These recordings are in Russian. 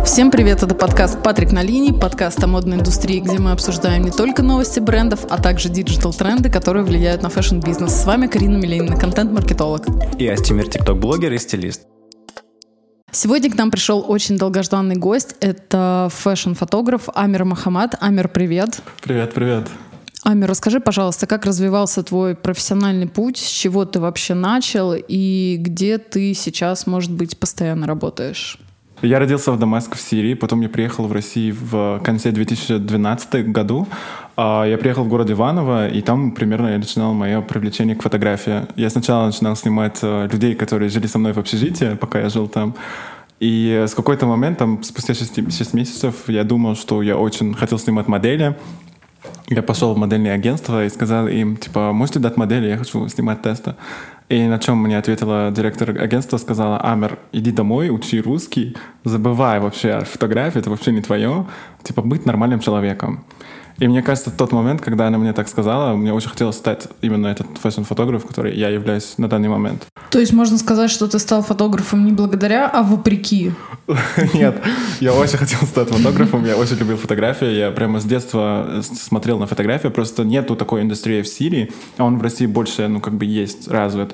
Всем привет, это подкаст «Патрик на линии», подкаст о модной индустрии, где мы обсуждаем не только новости брендов, а также диджитал-тренды, которые влияют на фэшн-бизнес. С вами Карина Миленина, контент-маркетолог. И Астемир, тикток-блогер и стилист. Сегодня к нам пришел очень долгожданный гость. Это фэшн-фотограф Амир Мохаммад. Амир, привет. Привет. Амир, расскажи, пожалуйста, как развивался твой профессиональный путь, с чего ты вообще начал и где ты сейчас, может быть, постоянно работаешь? Я родился в Дамаске, в Сирии, потом я приехал в Россию в конце 2012 году. Я приехал в город Иваново, и там примерно я начинал мое привлечение к фотографии. Я сначала начинал снимать людей, которые жили со мной в общежитии, пока я жил там. И с какой-то момент, спустя 6 месяцев, я думал, что я очень хотел снимать модели. Я пошел в модельное агентство и сказал им, можете дать модели, я хочу снимать тесты. И на чем мне ответила директор агентства, сказала: Амир, иди домой, учи русский, забывай вообще о фотографии, это вообще не твое, быть нормальным человеком. И мне кажется, в тот момент, когда она мне так сказала, мне очень хотелось стать именно этот фэшн-фотограф, который я являюсь на данный момент. То есть можно сказать, что ты стал фотографом не благодаря, а вопреки? Нет, я очень хотел стать фотографом, я очень любил фотографию, я прямо с детства смотрел на фотографию, просто нету такой индустрии в Сирии, а он в России больше, есть развит.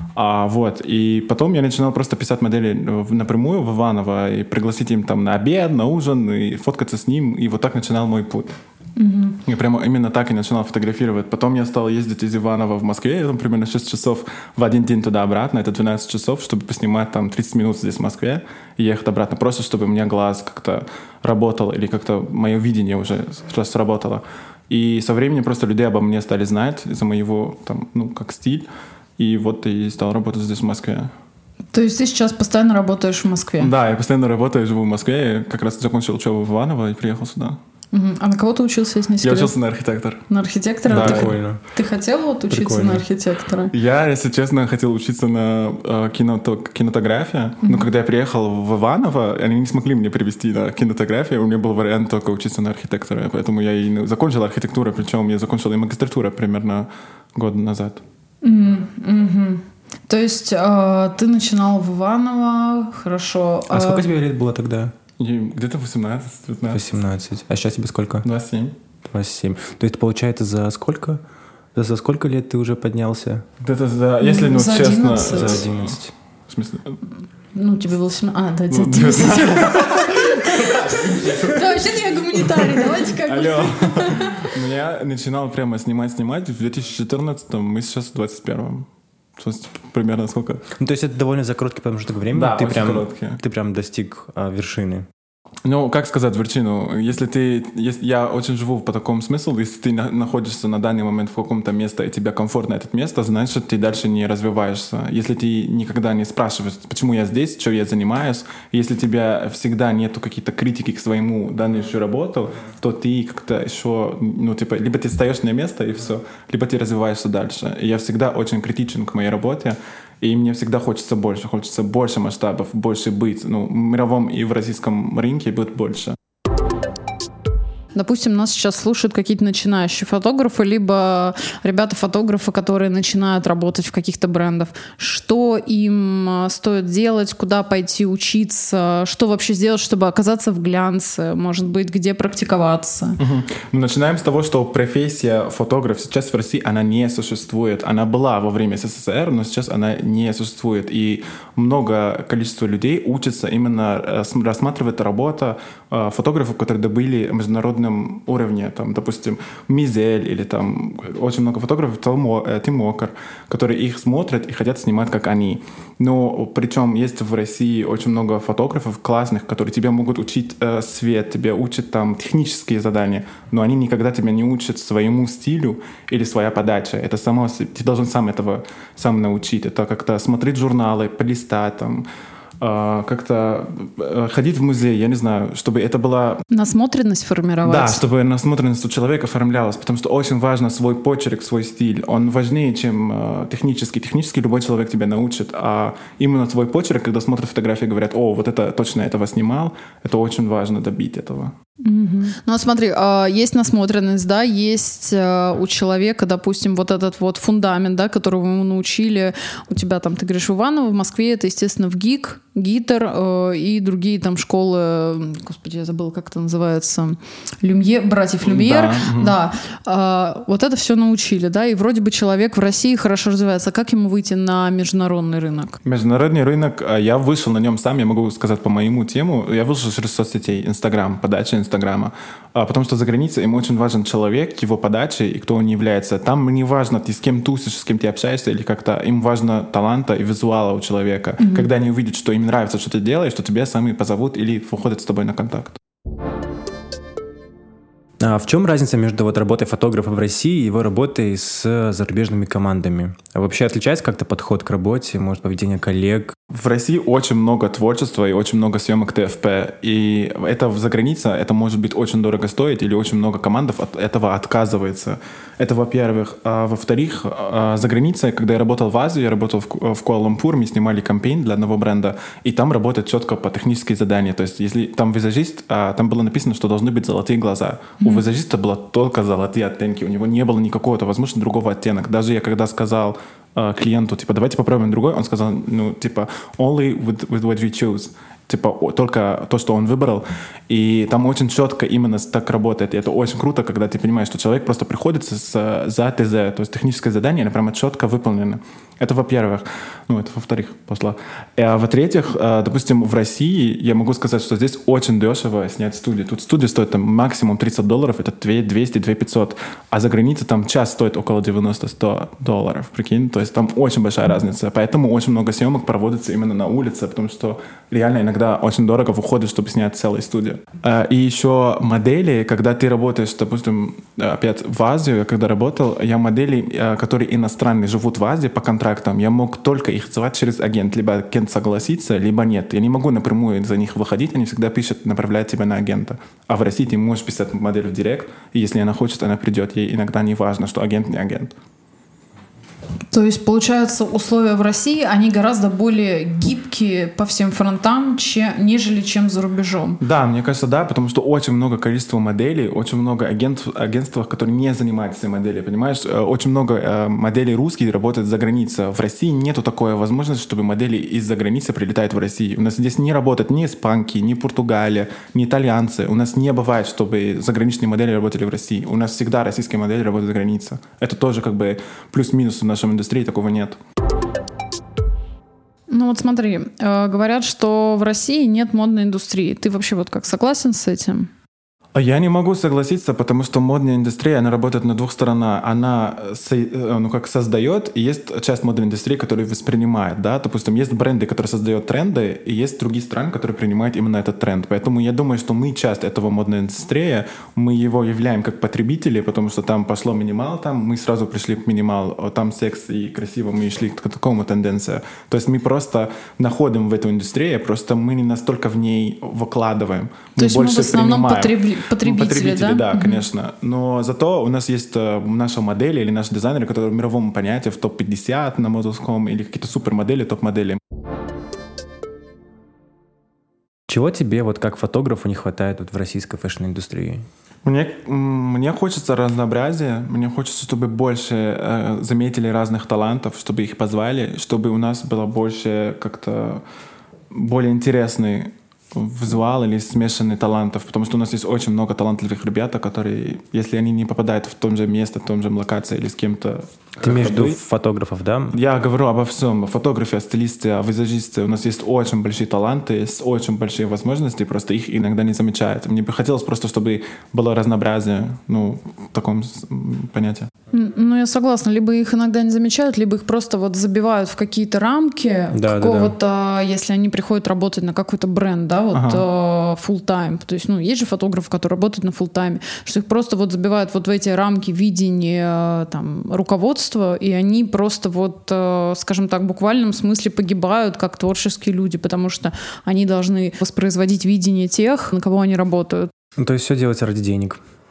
И потом я начинал просто писать модели напрямую в Иваново и пригласить им там на обед, на ужин, и фоткаться с ним, и вот так начинал мой путь. Я прямо именно так и начинал фотографировать. Потом я стал ездить из Иваново в Москве, примерно 6 часов в один день туда-обратно, это 12 часов, чтобы поснимать 30 минут здесь в Москве и ехать обратно, просто чтобы у меня глаз как-то работал или как-то мое видение уже сработало. И со временем просто люди обо мне стали знать из-за моего как стиль, и и стал работать здесь в Москве. То есть ты сейчас постоянно работаешь в Москве? Да, я постоянно работаю, живу в Москве, я как раз закончил учебу в Иваново и приехал сюда. А на кого ты учился, если не секрет? Я учился на архитектора. На архитектора? Да, прикольно. Ты хотел учиться Прикольно. на архитектора? Я, если честно, хотел учиться на кинематографии, но когда я приехал в Иваново, они не смогли меня перевести на кинематографию, у меня был вариант только учиться на архитектора, поэтому я и закончил архитектуру, причем я закончил и магистратуру примерно год назад. То есть ты начинал в Иваново, хорошо. А сколько тебе лет было тогда? Где-то 18-19. 18. А сейчас тебе сколько? 27. 27. То есть, получается, за сколько лет ты уже поднялся? Где-то если, за честно... 11. За 11. В смысле? Тебе было 17. Да, 19. Да, вообще-то я гуманитарий, давайте как бы. Алло. Я начинал прямо снимать в 2014-м, мы сейчас в 21-м. То есть примерно сколько? То есть это довольно за короткий промежуток времени? Да, очень короткий. Ты прям достиг вершины. Как сказать вершину? Я очень живу по такому смыслу, если ты находишься на данный момент в каком-то месте, и тебе комфортно это место, значит, ты дальше не развиваешься. Если ты никогда не спрашиваешь, почему я здесь, что я занимаюсь, если у тебя всегда нету какие-то критики к своему дальнейшую работу, то ты как-то еще, либо ты встаешь на место, и все, либо ты развиваешься дальше. И я всегда очень критичен к моей работе, и мне всегда хочется больше масштабов, больше быть. В мировом и в российском рынке будет больше. Допустим, нас сейчас слушают какие-то начинающие фотографы, либо ребята-фотографы, которые начинают работать в каких-то брендах. Что им стоит делать, куда пойти учиться, что вообще сделать, чтобы оказаться в глянце, может быть, где практиковаться? Начинаем с того, что профессия фотограф сейчас в России, она не существует. Она была во время СССР, но сейчас она не существует. И много количества людей учатся именно рассматривать работу фотографов, которые добыли международным уровне, допустим, Мизель или очень много фотографов, Тим Уокер, которые их смотрят и хотят снимать, как они. Но причем есть в России очень много фотографов классных, которые тебя могут учить свет, тебя учат технические задания, но они никогда тебя не учат своему стилю или своя подача. Это ты должен сам научить. Это как-то смотреть журналы, полистать, как-то ходить в музей, я не знаю, чтобы это была... Насмотренность формировать. Да, чтобы насмотренность у человека формировалась, потому что очень важно свой почерк, свой стиль. Он важнее, чем технический. Технически любой человек тебя научит, а именно свой почерк, когда смотрят фотографии, говорят: о, вот это точно этого снимал, это очень важно добить этого. Ну, а смотри, есть насмотренность, да, есть у человека, допустим, вот этот вот фундамент, да, которого мы научили, у тебя там, ты говоришь, в Иваново, в Москве, это, естественно, в ГИК, ГИТР и другие там школы, господи, я забыла, как это называется, братьев Люмьер, да, вот это все научили, да, и вроде бы человек в России хорошо развивается, как ему выйти на международный рынок? Международный рынок, я вышел на нем сам, я могу сказать по моему тему, я вышел через соцсетей, Инстаграм, подача Инстаграма, потому что за границей им очень важен человек, его подача и кто он является. Там не важно, ты с кем тусишь, с кем ты общаешься или как-то, им важно таланта и визуала у человека. Когда они увидят, что им нравится, что ты делаешь, что тебя сами позовут или выходят с тобой на контакт. А в чем разница между вот работой фотографа в России и его работой с зарубежными командами? А вообще отличается как-то подход к работе, может, поведение коллег? В России очень много творчества и очень много съемок ТФП. И это за границей, это может быть очень дорого стоить, или очень много команд от этого отказывается. Это, во-первых. А во-вторых, за границей, когда я работал в Азии, я работал в Куала-Лумпур, мы снимали кампейн для одного бренда, и там работает четко по техническим заданиям. То есть, если там визажист, там было написано, что должны быть золотые глаза. У визажиста было только золотые оттенки, у него не было никакого, возможно, другого оттенка. Даже я когда сказал клиенту, типа, давайте попробуем другой, он сказал, ну, типа, only with what we choose. Типа, только то, что он выбрал. И там очень четко именно так работает. И это очень круто, когда ты понимаешь, что человек просто приходит за ТЗ, то есть техническое задание, оно прямо четко выполнено. Это во-первых. Ну, это во-вторых пошло. А во-третьих, допустим, в России я могу сказать, что здесь очень дешево снять студию. Тут студия стоит там максимум $30, это 200-2500. А за границей там час стоит около $90-100, прикинь. То есть там очень большая разница. Поэтому очень много съемок проводится именно на улице, потому что реально иногда очень дорого выходит, чтобы снять целую студию. И еще модели, когда ты работаешь, допустим, опять в Азию, когда работал, я модели, которые иностранные, живут в Азии по контрактам, я мог только их звать через агент. Либо агент согласится, либо нет. Я не могу напрямую за них выходить, они всегда пишут, направляют тебя на агента. А в России ты можешь писать модель в директ, и если она хочет, она придет. Ей иногда не важно, что агент не агент. То есть, получается, условия в России, они гораздо более гибкие по всем фронтам, нежели чем за рубежом. Да, мне кажется, да, потому что очень много количества моделей, очень много агентств, которые не занимаются моделью, понимаешь? Очень много моделей русских работают за границей. В России нету такой возможности, чтобы модели из-за границы прилетают в Россию. У нас здесь не работают ни испанки, ни Португалия, ни итальянцы. У нас не бывает, чтобы заграничные модели работали в России. У нас всегда российские модели работают за границей. Это тоже как бы плюс-минус в нашем индустрии, такого нет. Ну вот смотри, говорят, что в России нет модной индустрии. Ты вообще вот как согласен с этим? Я не могу согласиться, потому что модная индустрия, она работает на двух сторонах. Она создает, и есть часть модной индустрии, которая воспринимает. Да? Допустим, есть бренды, которые создают тренды, и есть другие страны, которые принимают именно этот тренд. Поэтому я думаю, что мы часть этого модной индустрии, мы его являем как потребители, потому что там пошло минимал, там мы сразу пришли к минималу, там секс и красиво, мы шли к такому тенденции. То есть мы просто находим в эту индустрию, просто мы не настолько в ней выкладываем. То есть мы в основном потребители, да, конечно. Но зато у нас есть наша модель или наши дизайнеры, которые в мировом понятии в топ-50 на Models.com или какие-то супермодели, топ-модели. Чего тебе вот как фотографу не хватает вот в российской фэшн-индустрии? Мне хочется разнообразия, мне хочется, чтобы больше заметили разных талантов, чтобы их позвали, чтобы у нас было больше как-то более интересный визуал или смешанный талантов, потому что у нас есть очень много талантливых ребят, которые, если они не попадают в том же место, в том же локации или с кем-то... Ты имеешь в виду фотографов, да? Я говорю обо всем. Фотография, стилисты, визажисты. У нас есть очень большие таланты, есть очень большие возможности, просто их иногда не замечают. Мне бы хотелось просто, чтобы было разнообразие, в таком понятии. Ну, я согласна. Либо их иногда не замечают, либо их просто вот забивают в какие-то рамки какого-то, если они приходят работать на какой-то бренд, да, вот full-time. То есть, есть же фотографы, которые работают на full-time, что их просто вот забивают вот в эти рамки видения, там, руководства, и они просто вот, скажем так, в буквальном смысле погибают как творческие люди, потому что они должны воспроизводить видение тех, на кого они работают. То есть все делать ради денег.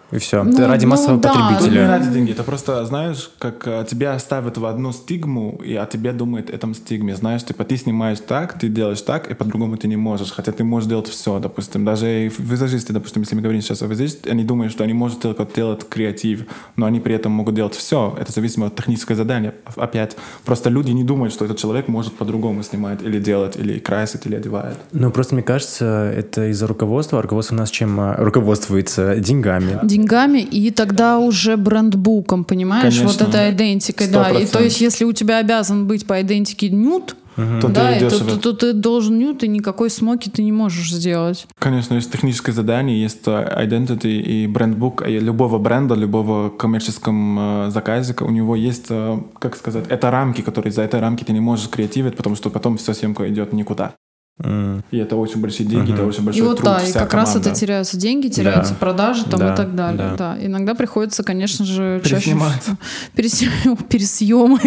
И все. Ты ради массового Тут не потребителя. ради деньги. Это просто, знаешь, как тебя ставят в одну стигму, и о тебе думают этом стигме. Знаешь, типа ты снимаешь так, ты делаешь так, и по-другому ты не можешь. Хотя ты можешь делать все, допустим. Даже визажисты, допустим, если мы говорим сейчас о визажисте, они думают, что они могут только делать креатив, но они при этом могут делать все. Это зависимо от технического задания. Опять, просто люди не думают, что этот человек может по-другому снимать, или делать, или красить, или одевает. Ну, просто мне кажется, это из-за руководства. Руководство у нас чем руководствуется? Деньгами. Деньгами и тогда уже брендбуком, понимаешь? Конечно. Вот этой идентикой, да. И 100%. то есть, если у тебя обязан быть по идентике нюд, То да, ты идешь то ты должен нюд, и никакой смоки ты не можешь сделать. Конечно, есть техническое задание, есть identity и брендбук любого бренда, любого коммерческого заказчика. У него есть, как сказать, это рамки, которые за этой рамки ты не можешь креативить, потому что потом вся съемка идет никуда. И это очень большие деньги, это очень большой И вот труд, да, и вся как раз команда. это теряются деньги, теряются продажи там, Да, и так далее. да. Да. Иногда приходится, конечно же, Переснимать. пересъемы.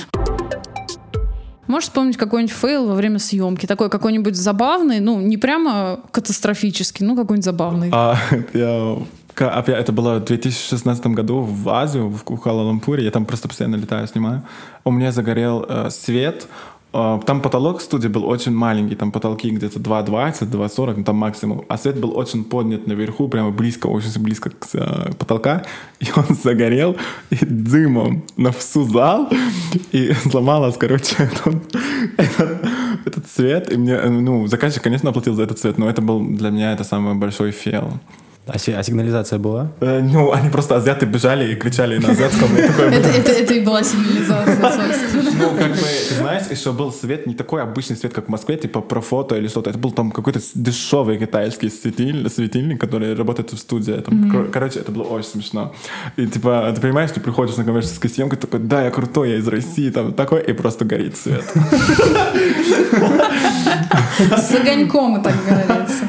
Можешь вспомнить какой-нибудь фейл во время съемки? Такой какой-нибудь забавный, ну, не прямо катастрофический, ну, какой-нибудь забавный. Опять, это было в 2016 году в Азию, в Куала-Лумпуре. Я там просто постоянно летаю, снимаю. У меня загорел свет. Там потолок в студии был очень маленький. Там потолки где-то 2,20, 2,40, ну, там максимум. А свет был очень поднят наверху, прямо близко, очень близко к потолка. И он загорел и дымом на всю зал. И сломалось, короче, этот цвет. И мне, заказчик, конечно, оплатил за этот цвет, но это был для меня это самый большой фейл. А сигнализация была? Они просто азиаты бежали и кричали на азиатском. Это и была сигнализация, собственно. Ну, как бы, ты знаешь, еще был свет, не такой обычный свет, как в Москве, типа профото или что-то. Это был там какой-то дешевый китайский светильник, который работает в студии. Короче, это было очень смешно. И типа, ты понимаешь, ты приходишь на коммерческую съемку, такой, да, я крутой, я из России, там такой, и просто горит свет. С огоньком, так говорится.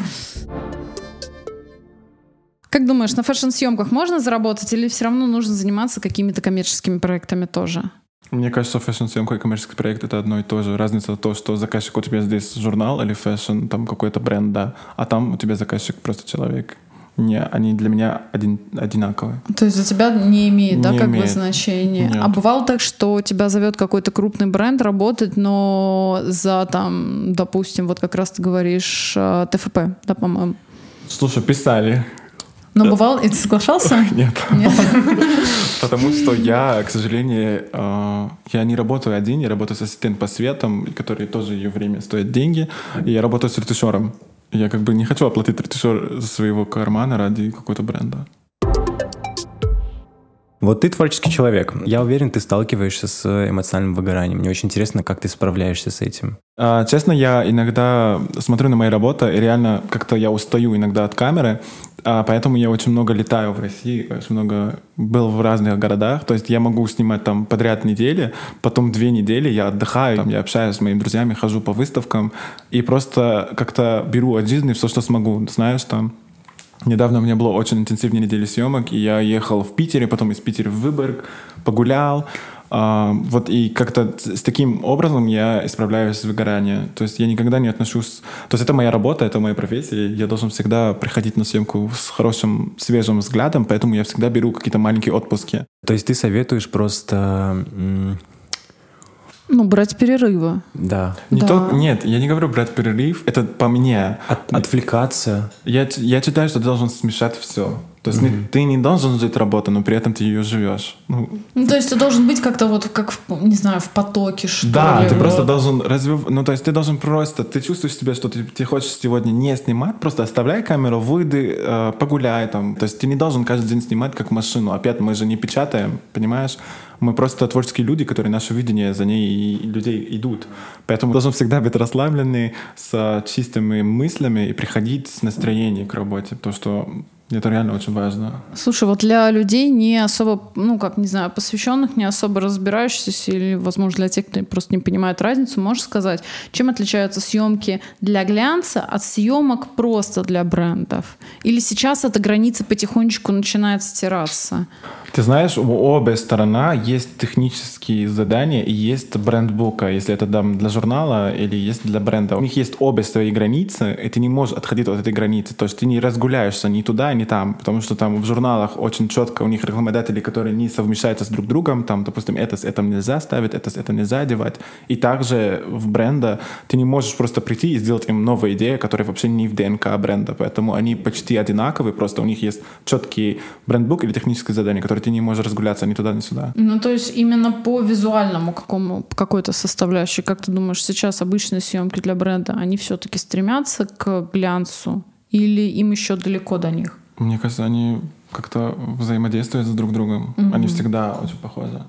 Как думаешь, на фэшн-съемках можно заработать или все равно нужно заниматься какими-то коммерческими проектами тоже? Мне кажется, фэшн-съемка и коммерческий проект — это одно и то же. Разница то, что заказчик у тебя здесь журнал или фэшн, там какой-то бренд, да, а там у тебя заказчик просто человек. Они для меня одинаковые. То есть для тебя не имеет, да, Не как бы имеет. значения? Нет. А бывало так, что тебя зовет какой-то крупный бренд работать, но за там, допустим, вот как раз ты говоришь, ТФП, да, по-моему? Слушай, писали. Но бывало, и ты соглашался? Нет. Нет. Потому что я, к сожалению, я не работаю один, я работаю с ассистентом по светам, который тоже ее время стоит деньги, и я работаю с ретушером. Я как бы не хочу оплатить ретушер своего кармана ради какого-то бренда. Вот ты творческий человек. Я уверен, ты сталкиваешься с эмоциональным выгоранием. Мне очень интересно, как ты справляешься с этим. Честно, я иногда смотрю на мои работы, и реально как-то я устаю иногда от камеры, поэтому я очень много летаю в России, очень много был в разных городах. То есть я могу снимать там подряд недели, потом 2 недели я отдыхаю, там, я общаюсь с моими друзьями, хожу по выставкам и просто как-то беру от жизни все, что смогу. Знаешь, там недавно у меня было очень интенсивная неделя съемок, и я ехал в Питере, потом из Питера в Выборг, погулял. Вот и как-то с таким образом я исправляюсь с выгоранием. То есть я никогда не отношусь... То есть это моя работа, это моя профессия. Я должен всегда приходить на съемку с хорошим, свежим взглядом, поэтому я всегда беру какие-то маленькие отпуски. То есть ты советуешь просто... Ну, брать перерывы. Да. Нет, я не говорю брать перерыв, это по мне. Отвлекаться. Я считаю, что ты должен смешать все. То есть ты не должен жить работой, но при этом ты ее живешь. Ну, то есть ты должен быть как-то вот, как, не знаю, в потоке, что ли. Да, ты вот. просто должен развивать... Ну, то есть ты должен просто... Ты чувствуешь себя, что ты хочешь сегодня не снимать, просто оставляй камеру, выйди, погуляй там. То есть ты не должен каждый день снимать как машину. Опять мы же не печатаем, понимаешь? Мы просто творческие люди, которые наше видение за ней и людей идут. Поэтому должен всегда быть расслабленный, с чистыми мыслями и приходить с настроением к работе. Потому что это реально очень важно. Слушай, вот для людей не особо, ну, как, не знаю, посвященных, не особо разбирающихся, или, возможно, для тех, кто просто не понимает разницу, можешь сказать, чем отличаются съемки для глянца от съемок просто для брендов? Или сейчас эта граница потихонечку начинает стираться? Ты знаешь, у обе стороны есть технические задания и есть брендбука, если это для журнала или есть для бренда. У них есть обе свои границы, и ты не можешь отходить от этой границы. То есть ты не разгуляешься ни туда, не там, потому что там в журналах очень четко у них рекламодатели, которые не совмещаются с друг другом, там, допустим, это с этим нельзя ставить, это с этим нельзя одевать. И также в бренда ты не можешь просто прийти и сделать им новые идеи, которые вообще не в ДНК бренда, поэтому они почти одинаковые, просто у них есть четкий брендбук или техническое задание, которое ты не можешь разгуляться ни туда, ни сюда. Ну, то есть именно по визуальному какой-то составляющей, как ты думаешь, сейчас обычные съемки для бренда, они все-таки стремятся к глянцу или им еще далеко до них? Мне кажется, они как-то взаимодействуют с друг другом. Они всегда очень похожи.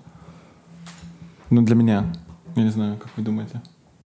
Ну, для меня. Я не знаю, как вы думаете?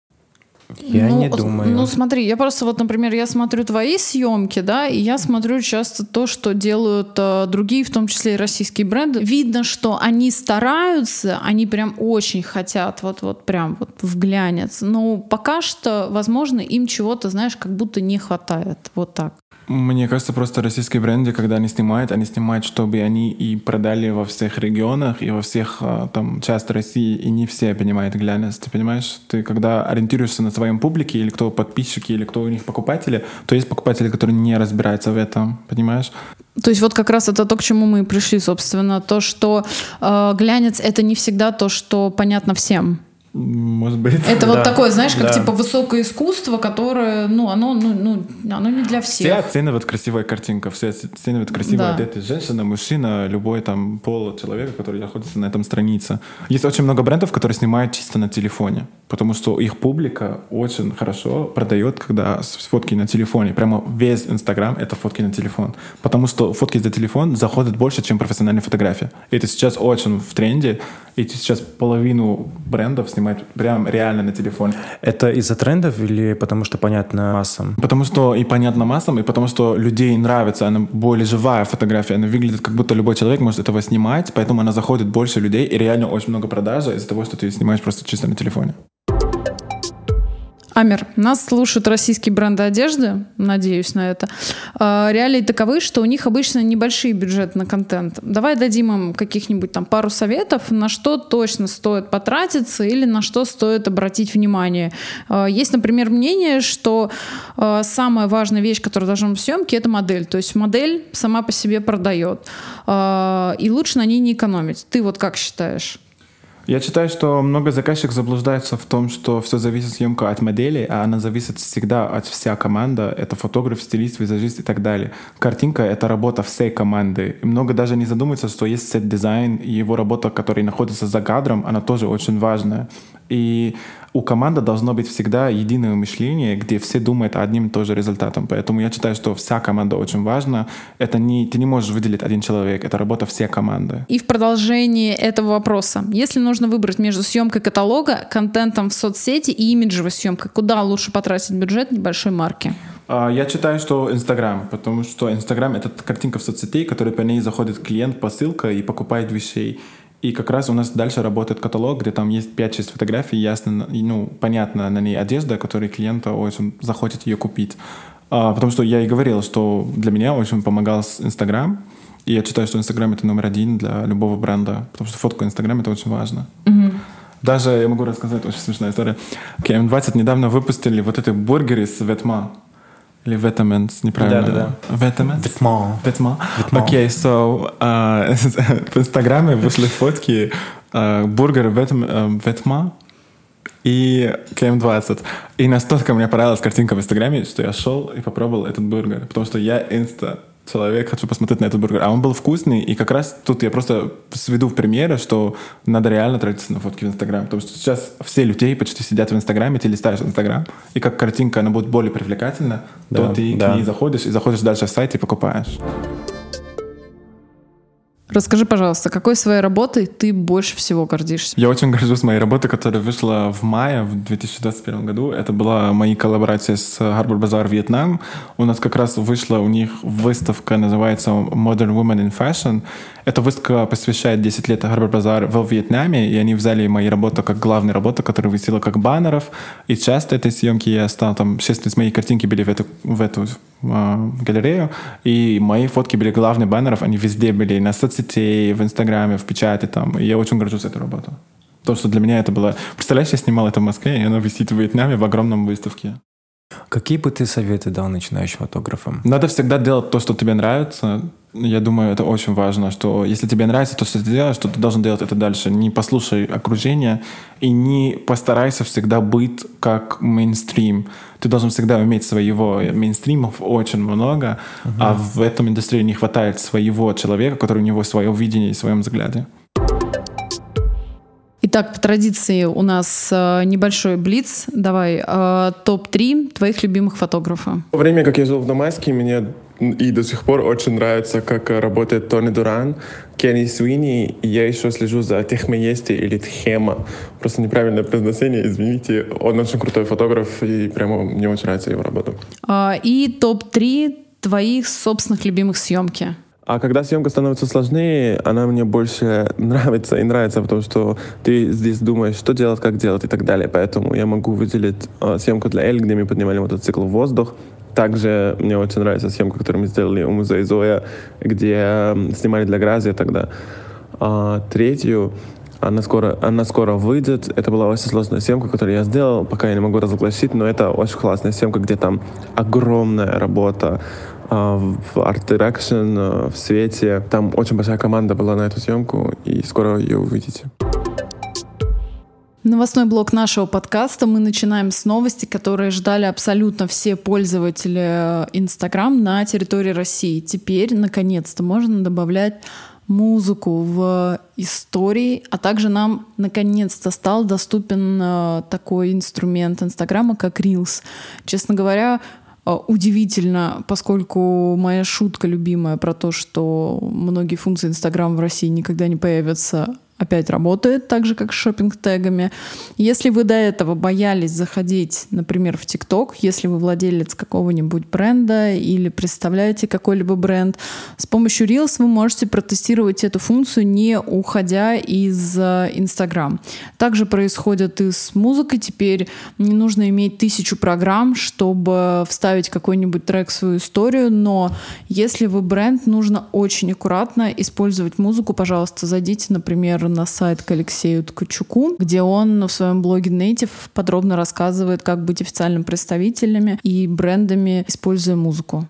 Я не думаю. Ну, смотри, я просто вот, например, я смотрю твои съемки, да, и я смотрю часто то, что делают другие, в том числе и российские бренды. Видно, что они стараются, они прям очень хотят вот прям вот в глянец. Но пока что, возможно, им чего-то, знаешь, как будто не хватает. Вот так. Мне кажется, просто российские бренды, когда они снимают, чтобы они и продали во всех регионах, и во всех там частях России, и не все понимают глянец. Ты понимаешь? Ты когда ориентируешься на своем публике, или кто подписчики, или кто у них покупатели, то есть покупатели, которые не разбираются в этом, понимаешь? То есть вот как раз это то, к чему мы и пришли, собственно. То, что глянец — это не всегда то, что понятно всем. Может быть. Это вот такое, знаешь, как типа высокое искусство, которое, оно не для всех. Все оценивают красивая картинка, все оценивают красивая одетая женщина, мужчина, любой там пол человека, который находится на этом странице. Есть очень много брендов, которые снимают чисто на телефоне, потому что их публика очень хорошо продает, когда фотки на телефоне. Прямо весь Инстаграм — это фотки на телефон. Потому что фотки за телефон заходят больше, чем профессиональные фотографии. И это сейчас очень в тренде, и сейчас половину брендов снимать прям реально на телефоне. Это из-за трендов или потому что понятно массам? Потому что и понятно массам, и потому что людей нравится, она более живая фотография, она выглядит, как будто любой человек может этого снимать, поэтому она заходит больше людей, и реально очень много продажи из-за того, что ты снимаешь просто чисто на телефоне. Амир, нас слушают российские бренды одежды, надеюсь на это. Реалии таковы, что у них обычно небольшие бюджеты на контент. Давай дадим им каких-нибудь там пару советов, на что точно стоит потратиться или на что стоит обратить внимание. Есть, например, мнение, что самая важная вещь, которая должна быть в съемке, это модель. То есть модель сама по себе продает. И лучше на ней не экономить. Ты вот как считаешь? Я считаю, что много заказчиков заблуждаются в том, что все зависит съемка от модели, а она зависит всегда от вся команда. Это фотограф, стилист, визажист и так далее. Картинка — это работа всей команды. И много даже не задумывается, что есть сет-дизайн, и его работа, которая находится за кадром, она тоже очень важная. И у команды должно быть всегда единое мышление, где все думают о одним и том же результатом. Поэтому я считаю, что вся команда очень важна. Ты не можешь выделить один человек. Это работа всей команды. И в продолжении этого вопроса. Если нужно выбрать между съемкой каталога, контентом в соцсети и имиджевой съемкой, куда лучше потратить бюджет небольшой марки? Я считаю, что Инстаграм, потому что Инстаграм — это картинка в соцсети, которая по ней заходит клиент по ссылке и покупает вещей. И как раз у нас дальше работает каталог, где там есть 5-6 фотографий, ясно, понятно на ней одежда, которой клиента очень захочет ее купить. Потому что я и говорил, что для меня очень помогал Инстаграм, и я считаю, что Инстаграм — это номер один для любого бренда, потому что фотка Инстаграм — это очень важно. Даже я могу рассказать очень смешная история. KM20 недавно выпустили вот эти бургеры с ветма. Или Vetements, неправильно. Да. Ветма. Окей, so в Инстаграме вышли фотки бургера Ветма и KM20. И настолько мне понравилась картинка в Инстаграме, что я шел и попробовал этот бургер. Потому что я человек, хочу посмотреть на этот бургер. А он был вкусный, и как раз тут я просто сведу в примеры, что надо реально тратиться на фотки в Инстаграм. Потому что сейчас все люди почти сидят в Инстаграме, ты листаешь Инстаграм, и как картинка, она будет более привлекательна, то ты к ней заходишь дальше в сайт и покупаешь. Расскажи, пожалуйста, какой своей работой ты больше всего гордишься? Я очень горжусь моей работой, которая вышла в мае в 2021 году. Это была моя коллаборация с Harbor Bazaar Вьетнам. У нас как раз вышла у них выставка, называется Modern Women in Fashion. Эта выставка посвящает 10 лет Harbor Bazaar во Вьетнаме, и они взяли мои работы как главную работу, которая висела как баннеров. И часто этой съемки я стал там, 6 мои картинки были в эту галерею, и мои фотки были главные баннеров, они везде были, на соцсетей, в Инстаграме, в печати там, и я очень горжусь этой работой. То, что для меня это было... Представляешь, я снимал это в Москве, и оно висит в Вьетнаме в огромном выставке. Какие бы ты советы дал начинающим фотографам? Надо всегда делать то, что тебе нравится. Я думаю, это очень важно, что если тебе нравится то, что ты делаешь, то ты должен делать это дальше. Не послушай окружение и не постарайся всегда быть как мейнстрим. Ты должен всегда уметь своего. Мейнстримов очень много, а в этом индустрии не хватает своего человека, который у него свое видение и своем взгляде. Итак, по традиции у нас небольшой блиц. Давай, топ-3 твоих любимых фотографа. Во время, как я жил в Дамаске, мне и до сих пор очень нравится, как работает Тони Дуран, Кенни Суини. И я еще слежу за Техмеести или Тхема. Просто неправильное произношение, извините. Он очень крутой фотограф, и прямо мне очень нравится его работа. И топ-3 твоих собственных любимых съемки. А когда съемка становится сложнее, она мне больше нравится, потому что ты здесь думаешь, что делать, как делать и так далее. Поэтому я могу выделить съемку для Эль, где мы поднимали мотоцикл в воздух. Также мне очень нравится съемка, которую мы сделали у музея Зоя, где снимали для Гразия тогда. Третью, она скоро выйдет. Это была очень сложная съемка, которую я сделал, пока я не могу разоблачить, но это очень классная съемка, где там огромная работа в арт-дирекшн, в свете. Там очень большая команда была на эту съемку, и скоро ее увидите. Новостной блок нашего подкаста. Мы начинаем с новости, которые ждали абсолютно все пользователи Instagram на территории России. Теперь, наконец-то, можно добавлять музыку в истории, а также нам наконец-то стал доступен такой инструмент Инстаграма, как Reels. Честно говоря, удивительно, поскольку моя шутка любимая про то, что многие функции Инстаграма в России никогда не появятся, опять работает, так же, как с шопинг-тегами. Если вы до этого боялись заходить, например, в ТикТок, если вы владелец какого-нибудь бренда или представляете какой-либо бренд, с помощью Reels вы можете протестировать эту функцию, не уходя из Instagram. Также происходит и с музыкой. Теперь не нужно иметь 1000 программ, чтобы вставить какой-нибудь трек в свою историю, но если вы бренд, нужно очень аккуратно использовать музыку. Пожалуйста, зайдите, например, на сайт к Алексею Ткачуку, где он в своем блоге Native подробно рассказывает, как быть официальными представителями и брендами, используя музыку.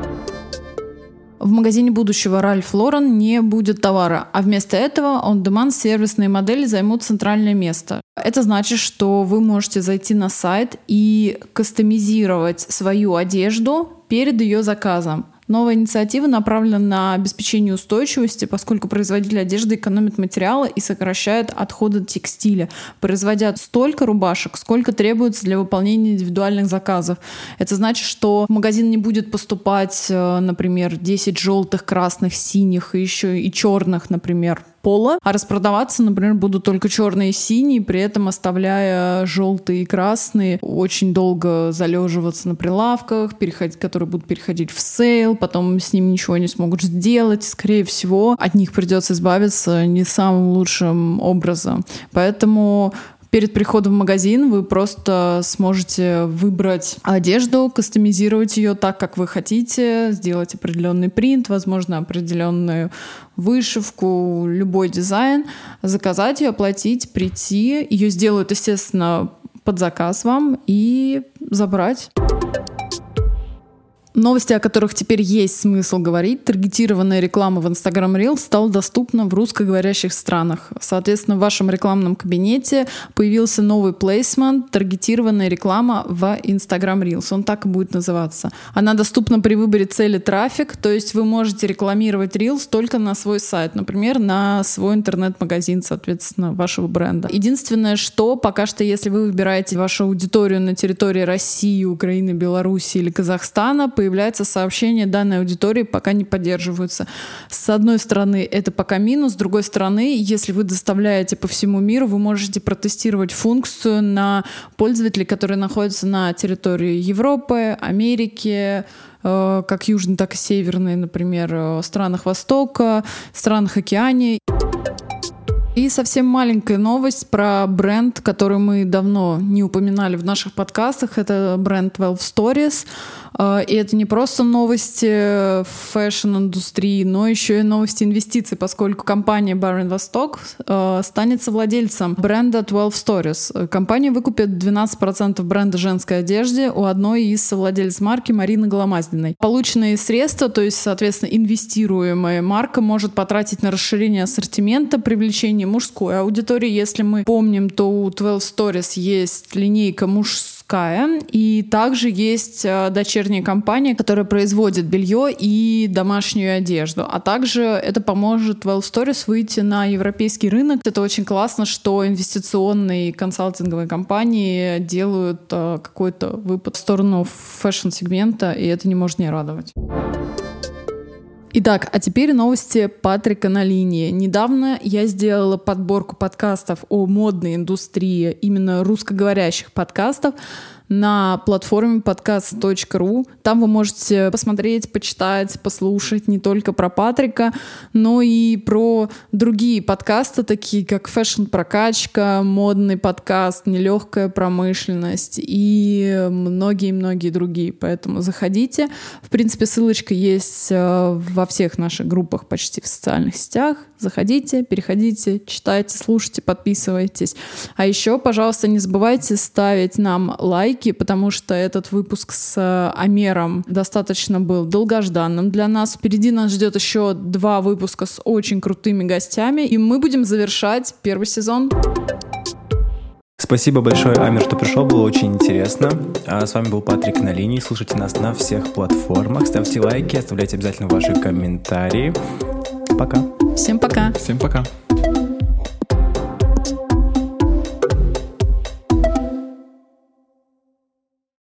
В магазине будущего Ральф Лорен не будет товара, а вместо этого on-demand сервисные модели займут центральное место. Это значит, что вы можете зайти на сайт и кастомизировать свою одежду перед ее заказом. Новая инициатива направлена на обеспечение устойчивости, поскольку производитель одежды экономит материалы и сокращает отходы текстиля, производя столько рубашек, сколько требуется для выполнения индивидуальных заказов. Это значит, что в магазин не будет поступать, например, 10 желтых, красных, синих и еще и черных, например, пола, а распродаваться, например, будут только черные и синие, при этом оставляя желтые и красные, очень долго залеживаться на прилавках, которые будут переходить в сейл, потом с ними ничего не смогут сделать, скорее всего, от них придется избавиться не самым лучшим образом. Поэтому перед приходом в магазин вы просто сможете выбрать одежду, кастомизировать ее так, как вы хотите, сделать определенный принт, возможно, определенную вышивку, любой дизайн, заказать ее, оплатить, прийти. Ее сделают, естественно, под заказ вам и забрать. Новости, о которых теперь есть смысл говорить. Таргетированная реклама в Instagram Reels стала доступна в русскоговорящих странах. Соответственно, в вашем рекламном кабинете появился новый плейсмент, таргетированная реклама в Instagram Reels. Он так и будет называться. Она доступна при выборе цели трафик, то есть вы можете рекламировать Reels только на свой сайт, например, на свой интернет-магазин, соответственно, вашего бренда. Единственное, что пока что, если вы выбираете вашу аудиторию на территории России, Украины, Беларуси или Казахстана, появляется сообщение: данной аудитории пока не поддерживаются. С одной стороны, это пока минус, с другой стороны, если вы доставляете по всему миру, вы можете протестировать функцию на пользователей, которые находятся на территории Европы, Америки, как южной, так и северной, например, странах Востока, странах Океании. И совсем маленькая новость про бренд, который мы давно не упоминали в наших подкастах. Это бренд 12 Stories. И это не просто новости фэшн-индустрии, но еще и новости инвестиций, поскольку компания Барин Восток станет совладельцем бренда 12 Stories. Компания выкупит 12% бренда женской одежды у одной из совладельцев марки Марины Голомаздиной. Полученные средства, то есть, соответственно, инвестируемая марка, может потратить на расширение ассортимента, привлечение мужской аудитории. Если мы помним, то у 12 Stories есть линейка мужская, и также есть дочерняя компания, которая производит белье и домашнюю одежду. А также это поможет 12 Stories выйти на европейский рынок. Это очень классно, что инвестиционные консалтинговые компании делают какой-то выпад в сторону фэшн-сегмента, и это не может не радовать. Итак, а теперь новости Патрика на линии. Недавно я сделала подборку подкастов о модной индустрии, именно русскоговорящих подкастов, на платформе podcast.ru. Там вы можете посмотреть, почитать, послушать не только про Патрика, но и про другие подкасты, такие как «Фэшн-прокачка», модный подкаст, «Нелегкая промышленность» и многие-многие другие. Поэтому заходите. В принципе, ссылочка есть во всех наших группах почти в социальных сетях. Заходите, переходите, читайте, слушайте, подписывайтесь. А еще, пожалуйста, не забывайте ставить нам лайки, потому что этот выпуск с Амером достаточно был долгожданным для нас. Впереди нас ждет еще 2 выпуска с очень крутыми гостями, и мы будем завершать первый сезон. Спасибо большое, Амер, что пришел, было очень интересно. А с вами был Патрик на линии. Слушайте нас на всех платформах, ставьте лайки, оставляйте обязательно ваши комментарии. Пока. Всем пока. Всем пока.